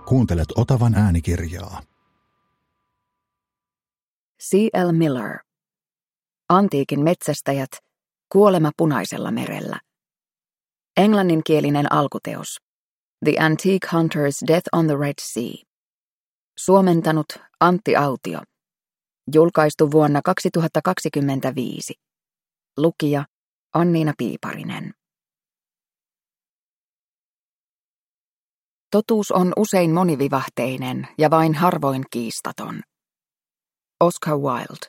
Kuuntelet Otavan äänikirjaa. C.L. Miller. Antiikin metsästäjät. Kuolema Punaisella merellä. Englanninkielinen alkuteos. The Antique Hunter's Death on the Red Sea. Suomentanut Antti Autio. Julkaistu vuonna 2025. Lukija Anniina Piiparinen. Totuus on usein monivivahteinen ja vain harvoin kiistaton. Oscar Wilde.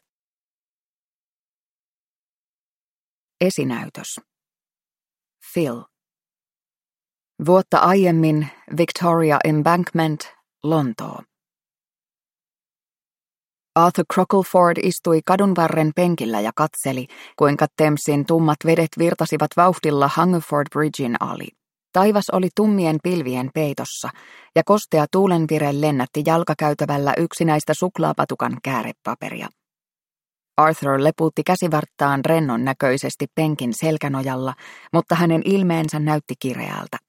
Esinäytös. Phil. Vuotta aiemmin Victoria Embankment, Lontoo. Arthur Crockleford istui kadunvarren penkillä ja katseli, kuinka Thamesin tummat vedet virtasivat vauhdilla Hungerford Bridgein ali. Taivas oli tummien pilvien peitossa, ja kostea tuulenvire lennätti jalkakäytävällä yksinäistä suklaapatukan käärepaperia. Arthur lepuutti käsivarttaan rennon näköisesti penkin selkänojalla, mutta hänen ilmeensä näytti kireältä.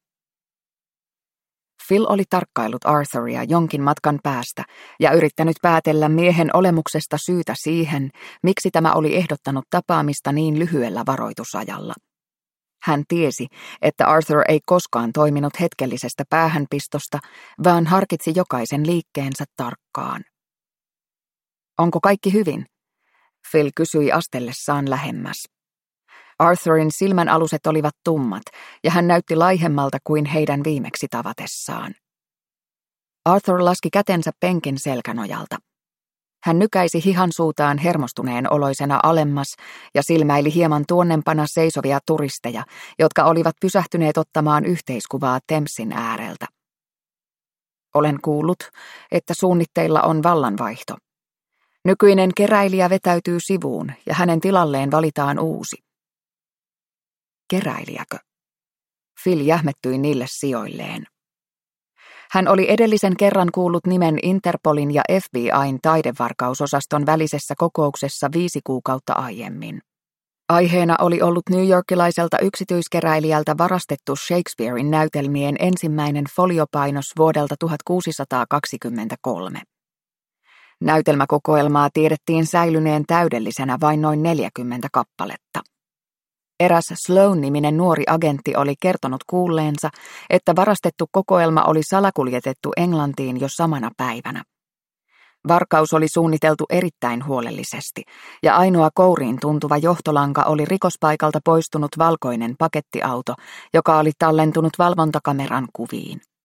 Phil oli tarkkaillut Arthuria jonkin matkan päästä ja yrittänyt päätellä miehen olemuksesta syytä siihen, miksi tämä oli ehdottanut tapaamista niin lyhyellä varoitusajalla. Hän tiesi, että Arthur ei koskaan toiminut hetkellisestä päähänpistosta, vaan harkitsi jokaisen liikkeensä tarkkaan. Onko kaikki hyvin? Phil kysyi astellessaan lähemmäs. Arthurin silmänaluset olivat tummat, ja hän näytti laihemmalta kuin heidän viimeksi tavatessaan. Arthur laski kätensä penkin selkänojalta. Hän nykäisi hihansuutaan hermostuneen oloisena alemmas ja silmäili hieman tuonnempana seisovia turisteja, jotka olivat pysähtyneet ottamaan yhteiskuvaa Thamesin ääreltä. Olen kuullut, että suunnitteilla on vallanvaihto. Nykyinen keräilijä vetäytyy sivuun ja hänen tilalleen valitaan uusi. Keräilijäkö? Phil jähmettyi niille sijoilleen. Hän oli edellisen kerran kuullut nimen Interpolin ja FBI:n taidevarkausosaston välisessä kokouksessa 5 kuukautta aiemmin. Aiheena oli ollut newyorkilaiselta yksityiskeräilijältä varastettu Shakespearein näytelmien ensimmäinen foliopainos vuodelta 1623. Näytelmäkokoelmaa tiedettiin säilyneen täydellisenä vain noin 40 kappaletta. Eräs Sloane-niminen nuori agentti oli kertonut kuulleensa, että varastettu kokoelma oli salakuljetettu Englantiin jo samana päivänä. Varkaus oli suunniteltu erittäin huolellisesti, ja ainoa kouriin tuntuva johtolanka oli rikospaikalta poistunut valkoinen pakettiauto, joka oli tallentunut valvontakameran kuviin.